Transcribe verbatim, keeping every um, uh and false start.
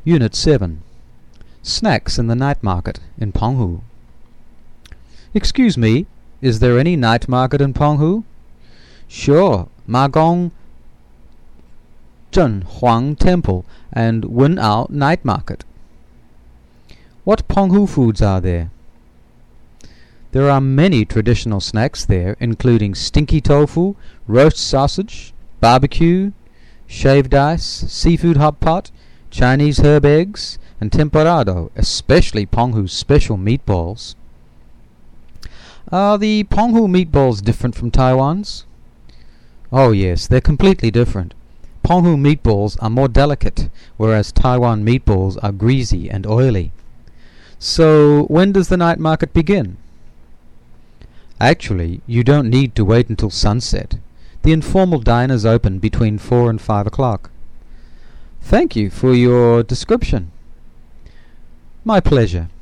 Unit seven. Snacks in the Night Market in Penghu. Excuse me, is there any night market in Penghu? Sure, Magong Zhenhuang Temple and Wenao Night Market. What Penghu foods are there? There are many traditional snacks there, including stinky tofu, roast sausage, barbecue, shaved ice, seafood hot pot, Chinese herb eggs, and temperado, especially Penghu's special meatballs. Are the Penghu meatballs different from Taiwan's? Oh yes, they're completely different. Penghu meatballs are more delicate, whereas Taiwan meatballs are greasy and oily. So, when does the night market begin? Actually, you don't need to wait until sunset. The informal diners open between four and five o'clock. Thank you for your description. My pleasure.